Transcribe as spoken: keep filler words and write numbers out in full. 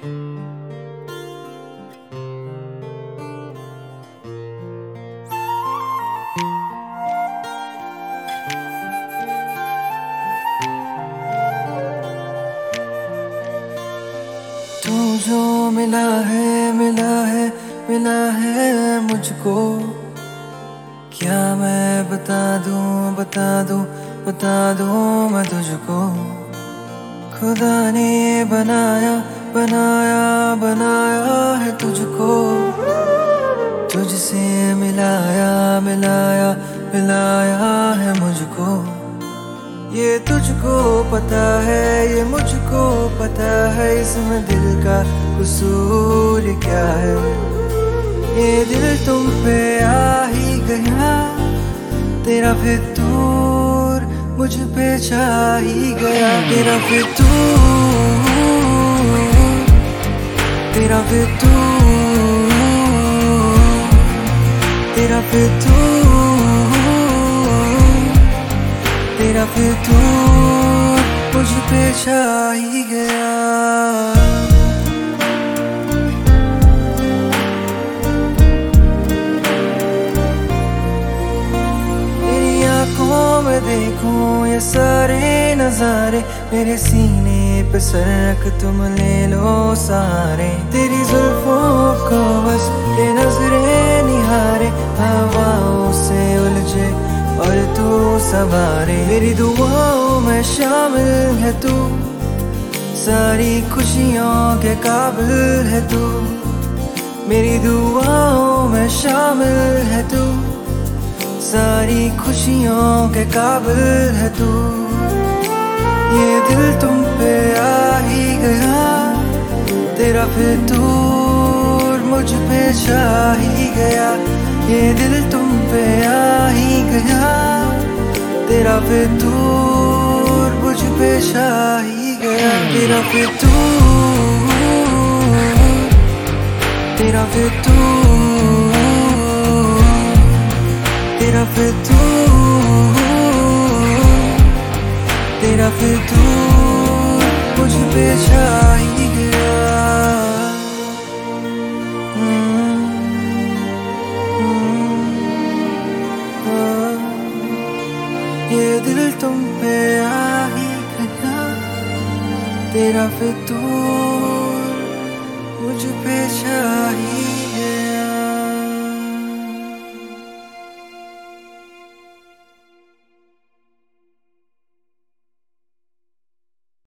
तू जो मिला है मिला है मिला है मुझको, क्या मैं बता दूं बता दूं बता दूं मैं तुझको। खुदा ने बनाया बनाया बनाया है तुझको, तुझसे मिलाया मिलाया मिलाया है मुझको। ये तुझको पता है ये मुझको पता है, इसमें दिल का कसूर क्या है। ये दिल तुम पे आ ही गया, तेरा फितूर मुझ पे छा ही गया। तेरा फितूर तेरा फितूर तेरा फितूर तेरा फितूर मुझ पे छा ही गया। तेरी आंखों में देखूं ये सारे नजारे, मेरे सीने पे सर रख तुम ले लो सारे। तेरी जुल्फों को बस ये नजरें निहारे, हवाओं से उलझे और तू सवारे। मेरी दुआओं में शामिल है तू, सारी खुशियों के काबिल है तू। मेरी दुआओं में शामिल है तू, सारी खुशियों के काबिल है तू। ये दिल तुम पे आ ही गया, तेरा फितूर मुझ पे छा ही गया। ये दिल तुम पे आ ही गया, तेरा फितूर मुझ पे छा ही गया। तेरा फितूर तेरा फितूर तेरा फितूर तेरा फितूर मुझ पे छा ही गया। ये दिल तुम पे आ ही गया, तेरा फितूर मुझ पे छा ही गया।